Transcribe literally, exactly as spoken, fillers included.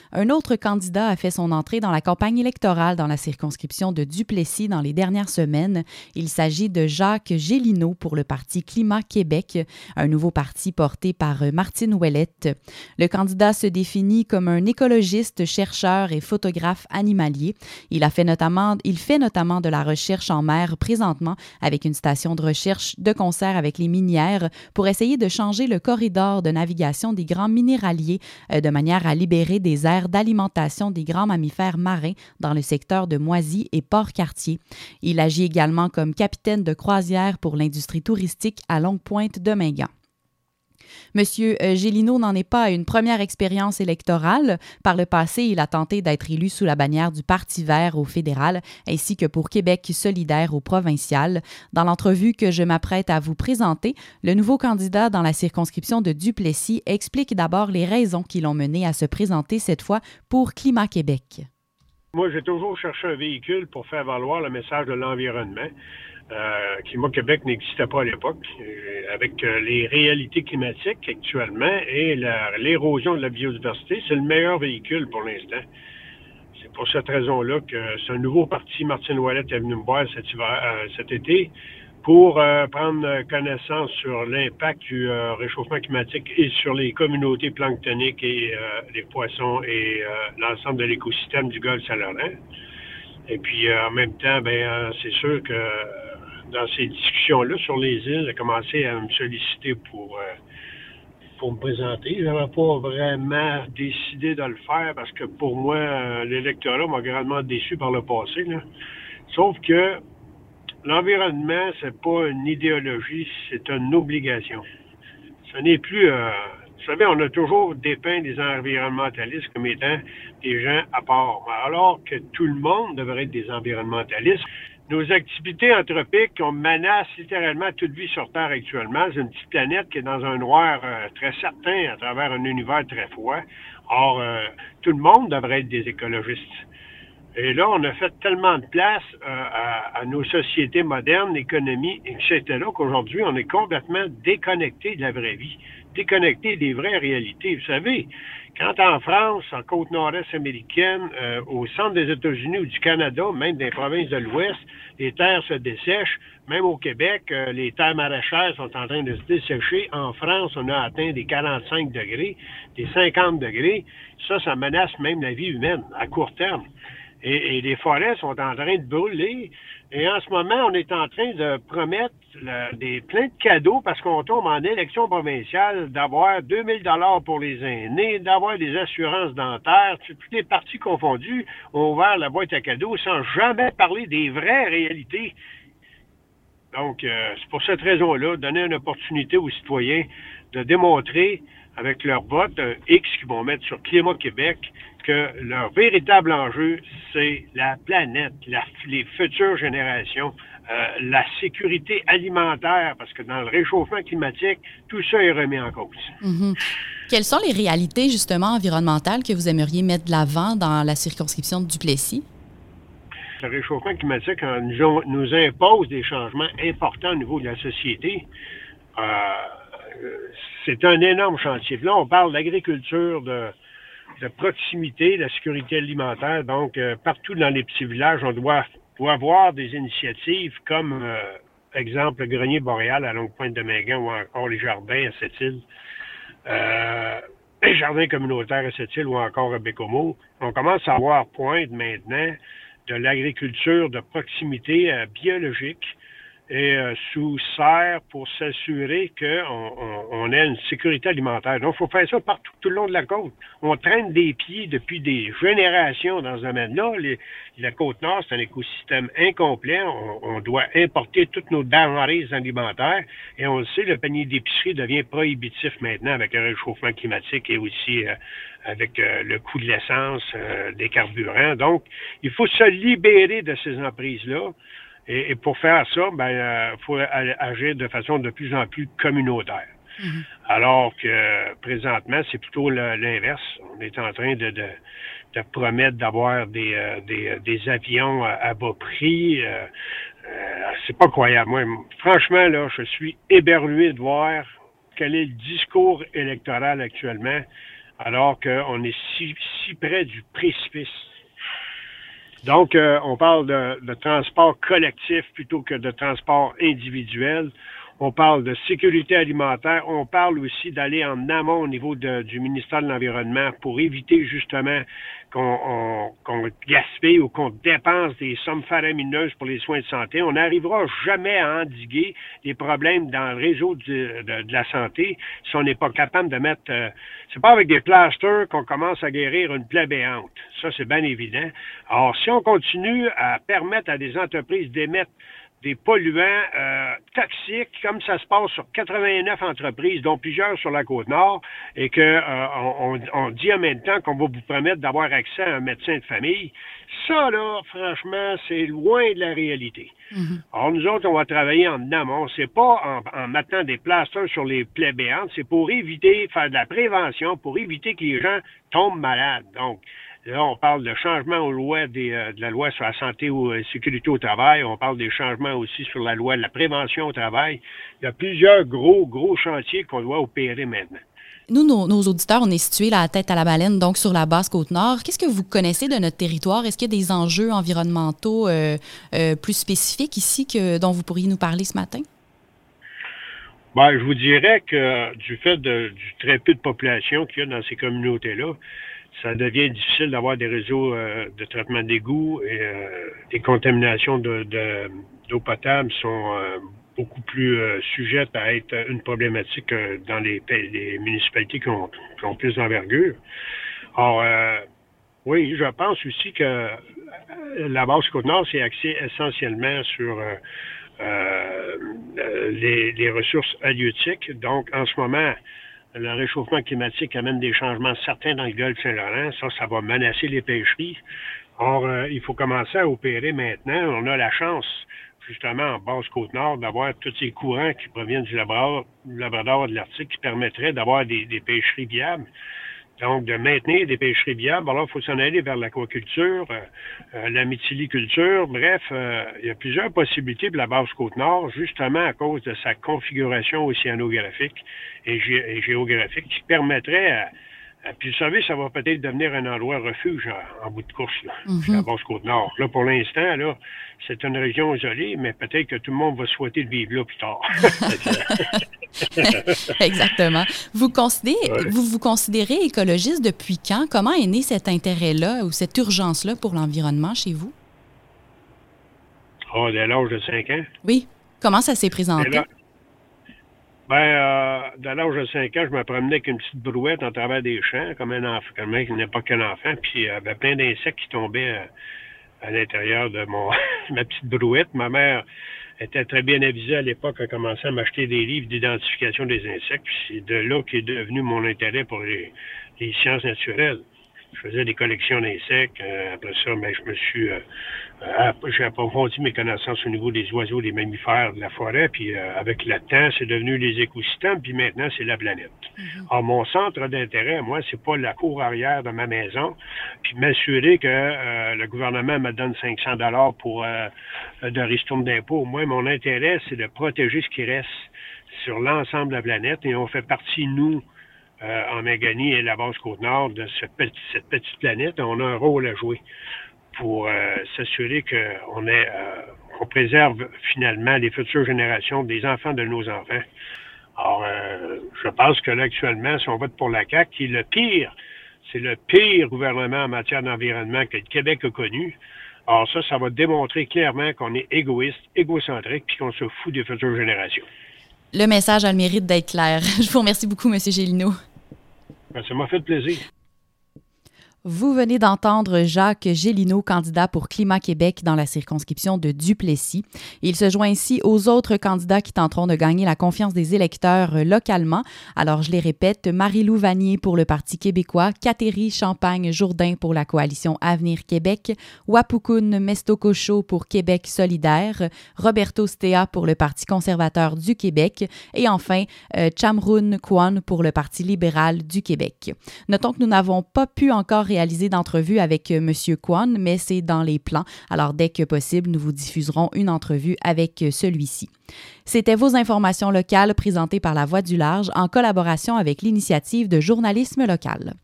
Un autre candidat a fait son entrée dans la campagne électorale dans la circonscription de Duplessis dans les dernières semaines. Il s'agit de Jacques Gélineau pour le Parti Climat Québec, un nouveau parti porté par Martine Ouellette. Le candidat se définit comme un écologiste, chercheur et photographe animalier. Il, a fait notamment, il fait notamment de la recherche en mer présentement avec une station de recherche de concert avec les minières pour essayer de changer le corridor de navigation des grands minéraliers euh, de manière à libérer des aires d'alimentation des grands mammifères marins dans le secteur de Moisy et Port-Cartier. Il agit également comme capitaine de croisière pour l'industrie touristique à Longue-Pointe de Mingan. Monsieur Gélineau n'en est pas à une première expérience électorale. Par le passé, il a tenté d'être élu sous la bannière du Parti vert au fédéral, ainsi que pour Québec solidaire au provincial. Dans l'entrevue que je m'apprête à vous présenter, le nouveau candidat dans la circonscription de Duplessis explique d'abord les raisons qui l'ont mené à se présenter cette fois pour Climat Québec. Moi, j'ai toujours cherché un véhicule pour faire valoir le message de l'environnement. Euh, Climat Québec n'existait pas à l'époque. Euh, avec euh, les réalités climatiques actuellement et la, l'érosion de la biodiversité, c'est le meilleur véhicule pour l'instant. C'est pour cette raison-là que ce nouveau parti, Martine Ouellette, est venu me voir cet, hiver, euh, cet été pour euh, prendre connaissance sur l'impact du euh, réchauffement climatique et sur les communautés planctoniques et euh, les poissons et euh, l'ensemble de l'écosystème du golfe Saint-Laurent. Et puis, euh, en même temps, ben, euh, c'est sûr que dans ces discussions-là sur les îles, j'ai commencé à me solliciter pour, euh, pour me présenter. Je n'avais pas vraiment décidé de le faire parce que pour moi, euh, l'électorat m'a grandement déçu par le passé, là. Sauf que l'environnement, c'est pas une idéologie, c'est une obligation. Ce n'est plus... Euh, vous savez, on a toujours dépeint les environnementalistes comme étant des gens à part, alors que tout le monde devrait être des environnementalistes. Nos activités anthropiques, on menace littéralement toute vie sur Terre actuellement. C'est une petite planète qui est dans un noir euh, très certain à travers un univers très froid. Or, euh, tout le monde devrait être des écologistes. Et là, on a fait tellement de place euh, à, à nos sociétés modernes, l'économie, et cetera, qu'aujourd'hui, on est complètement déconnecté de la vraie vie, déconnecté des vraies réalités. Vous savez, quand en France, en côte nord-est américaine, euh, au centre des États-Unis ou du Canada, même dans les provinces de l'Ouest, les terres se dessèchent. Même au Québec, euh, les terres maraîchères sont en train de se dessécher. En France, on a atteint des quarante-cinq degrés, des cinquante degrés. Ça, ça menace même la vie humaine à court terme. Et, et les forêts sont en train de brûler. Et en ce moment, on est en train de promettre là, des plein de cadeaux parce qu'on tombe en élection provinciale, d'avoir deux mille dollars pour les aînés, d'avoir des assurances dentaires. Tous les partis confondus ont ouvert la boîte à cadeaux sans jamais parler des vraies réalités. Donc, euh, c'est pour cette raison-là, donner une opportunité aux citoyens de démontrer avec leur vote un X qu'ils vont mettre sur Climat Québec que leur véritable enjeu, c'est la planète, la, les futures générations, euh, la sécurité alimentaire, parce que dans le réchauffement climatique, tout ça est remis en cause. Mm-hmm. Quelles sont les réalités, justement, environnementales que vous aimeriez mettre de l'avant dans la circonscription de Duplessis? Le réchauffement climatique nous, nous impose des changements importants au niveau de la société. Euh, c'est un énorme chantier. Là, on parle d'agriculture, de, de proximité, de la sécurité alimentaire. Donc, euh, partout dans les petits villages, on doit, doit avoir des initiatives comme, euh, exemple, le grenier boréal à Longue-Pointe de Mingan ou encore les jardins à Sept-Îles. Euh, les jardins communautaires à Sept-Îles ou encore à Bécomo. On commence à avoir pointe maintenant de l'agriculture de proximité euh, biologique et euh, sous serre pour s'assurer qu'on on, on ait une sécurité alimentaire. Donc, il faut faire ça partout, tout le long de la côte. On traîne des pieds depuis des générations dans ce domaine-là. Les, la Côte-Nord, c'est un écosystème incomplet. On, on doit importer toutes nos denrées alimentaires. Et on le sait, le panier d'épicerie devient prohibitif maintenant avec le réchauffement climatique et aussi euh, avec euh, le coût de l'essence, euh, des carburants. Donc, il faut se libérer de ces emprises-là. Et, et pour faire ça, ben, euh, faut agir de façon de plus en plus communautaire. Mm-hmm. Alors que présentement, c'est plutôt le, l'inverse. On est en train de, de, de promettre d'avoir des, euh, des, des avions à, à bas prix. Euh, euh, c'est pas croyable. Moi, franchement, là, je suis éberlué de voir quel est le discours électoral actuellement alors qu'on est si, si près du précipice. Donc, euh, on parle de, de transport collectif plutôt que de transport individuel. On parle de sécurité alimentaire. On parle aussi d'aller en amont au niveau de, du ministère de l'Environnement pour éviter justement qu'on on, qu'on gaspille ou qu'on dépense des sommes faramineuses pour les soins de santé. On n'arrivera jamais à endiguer les problèmes dans le réseau de, de, de la santé si on n'est pas capable de mettre... Euh, c'est pas avec des plasters qu'on commence à guérir une plaie béante. Ça, c'est bien évident. Alors, si on continue à permettre à des entreprises d'émettre des polluants euh, toxiques, comme ça se passe sur quatre-vingt-neuf entreprises, dont plusieurs sur la Côte-Nord, et qu'on euh, on, on dit en même temps qu'on va vous permettre d'avoir accès à un médecin de famille. Ça, là, franchement, c'est loin de la réalité. Mm-hmm. Alors, nous autres, on va travailler en amont. C'est pas en, en mettant des plasters sur les plaies béantes, c'est pour éviter, faire de la prévention, pour éviter que les gens tombent malades. Donc, là, on parle de changements aux lois des, euh, de la loi sur la santé ou la sécurité au travail. On parle des changements aussi sur la loi de la prévention au travail. Il y a plusieurs gros, gros chantiers qu'on doit opérer maintenant. Nous, nos, nos auditeurs, on est situés la tête à la baleine, donc sur la Basse-Côte-Nord. Qu'est-ce que vous connaissez de notre territoire? Est-ce qu'il y a des enjeux environnementaux euh, euh, plus spécifiques ici que, dont vous pourriez nous parler ce matin? Bien, je vous dirais que du fait de, du très peu de population qu'il y a dans ces communautés-là, ça devient difficile d'avoir des réseaux euh, de traitement d'égouts et euh, les contaminations de, de, d'eau potable sont euh, beaucoup plus euh, sujettes à être une problématique euh, dans les, les municipalités qui ont, qui ont plus d'envergure. Alors, euh, oui, je pense aussi que la Basse-Côte-Nord, c'est axé essentiellement sur euh, euh, les, les ressources halieutiques. Donc, en ce moment, le réchauffement climatique amène des changements certains dans le golfe Saint-Laurent. Ça, ça va menacer les pêcheries. Or, euh, il faut commencer à opérer maintenant. On a la chance, justement, en Basse-Côte-Nord, d'avoir tous ces courants qui proviennent du Labrador, du Labrador et de l'Arctique qui permettraient d'avoir des, des pêcheries viables. Donc, de maintenir des pêcheries viables. Alors, il faut s'en aller vers l'aquaculture, euh, euh, la mytiliculture. Bref, euh, il y a plusieurs possibilités pour la Basse-Côte-Nord, justement à cause de sa configuration océanographique et, gé- et géographique qui permettrait à, à... Puis, vous savez, ça va peut-être devenir un endroit refuge en, en bout de course, là, mm-hmm. la Basse-Côte-Nord. Là, pour l'instant, là, c'est une région isolée, mais peut-être que tout le monde va souhaiter de vivre là plus tard. Exactement. Vous considérez, ouais. vous vous considérez écologiste depuis quand? Comment est né cet intérêt-là ou cette urgence-là pour l'environnement chez vous? Oh, dès l'âge de cinq ans. Oui. Comment ça s'est présenté? Là, ben, euh, dès l'âge de cinq ans, je me promenais avec une petite brouette en travers des champs, comme un enfant, comme n'importe quel enfant, puis il y avait plein d'insectes qui tombaient à, à l'intérieur de mon ma petite brouette. Ma mère était très bien avisée à l'époque, a commencé à m'acheter des livres d'identification des insectes. Puis c'est de là qu'est devenu mon intérêt pour les, les sciences naturelles. Je faisais des collections d'insectes. Euh, après ça, ben, je me suis... Euh, euh, j'ai approfondi mes connaissances au niveau des oiseaux, des mammifères, de la forêt. Puis euh, avec le temps, c'est devenu les écosystèmes. Puis maintenant, c'est la planète. Mm-hmm. Alors, mon centre d'intérêt, moi, c'est pas la cour arrière de ma maison. Puis m'assurer que euh, le gouvernement me donne cinq cents dollars pour euh, de ristourne d'impôt. Moi, mon intérêt, c'est de protéger ce qui reste sur l'ensemble de la planète. Et on fait partie, nous, Euh, en Maganie et la Basse-Côte-Nord de ce petit, cette petite planète. On a un rôle à jouer pour euh, s'assurer qu'on est, euh, qu'on préserve finalement les futures générations des enfants de nos enfants. Alors, euh, je pense que là, actuellement, si on vote pour la C A Q, qui est le pire, c'est le pire gouvernement en matière d'environnement que le Québec a connu. Alors ça, ça va démontrer clairement qu'on est égoïste, égocentrique, puis qu'on se fout des futures générations. Le message a le mérite d'être clair. Je vous remercie beaucoup, M. Gélineau. Ben, ça m'a fait plaisir. Vous venez d'entendre Jacques Gélineau, candidat pour Climat Québec dans la circonscription de Duplessis. Il se joint ici aux autres candidats qui tenteront de gagner la confiance des électeurs localement. Alors, je les répète, Marie-Lou Vanier pour le Parti québécois, Catherine Champagne-Jourdain pour la coalition Avenir Québec, Wapukun Mestokocho pour Québec solidaire, Roberto Stea pour le Parti conservateur du Québec et enfin euh, Chamrun Kwan pour le Parti libéral du Québec. Notons que nous n'avons pas pu encore réaliser d'entrevue avec M. Kwan, mais c'est dans les plans. Alors, dès que possible, nous vous diffuserons une entrevue avec celui-ci. C'était vos informations locales présentées par La Voix du Large en collaboration avec l'Initiative de journalisme local.